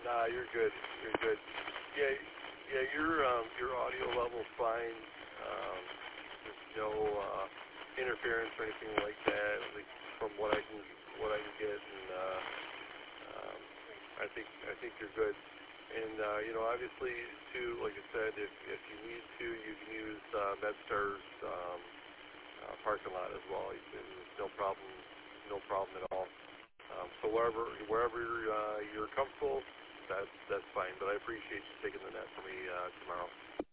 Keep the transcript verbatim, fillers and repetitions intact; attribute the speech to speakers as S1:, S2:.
S1: Nah, you're good. You're good. Yeah, yeah. Your um, your audio level's fine. Um, there's no uh, interference or anything like that. Like from what I can what I can get, and uh, um, I think I think you're good. And uh, you know, obviously, too, like I said, if if you need to, you can use uh, MedStar's um, uh, parking lot as well. You can, no problem, no problem at all. Um, so wherever wherever uh, you're comfortable, that's that's fine. But I appreciate you taking the net for me uh, tomorrow.